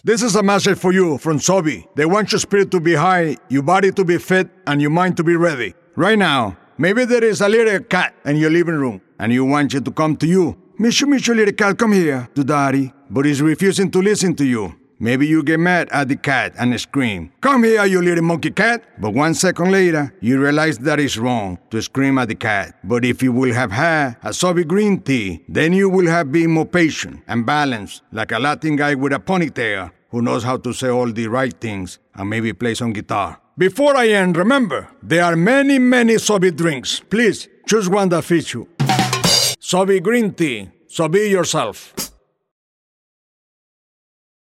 This is a message for you from Sobi. They want your spirit to be high, your body to be fit, and your mind to be ready. Right now, maybe there is a little cat in your living room, and you want it to come to you. Mishu, little cat, come here to daddy. But it's refusing to listen to you. Maybe you get mad at the cat and scream, "Come here, you little monkey cat." But 1 second later, you realize that it's wrong to scream at the cat. But if you will have had a Sobi green tea, then you will have been more patient and balanced, like a Latin guy with a ponytail who knows how to say all the right things and maybe play some guitar. Before I end, remember, there are many Sobi drinks. Please, choose one that fits you. Sobi green tea. Sobi yourself.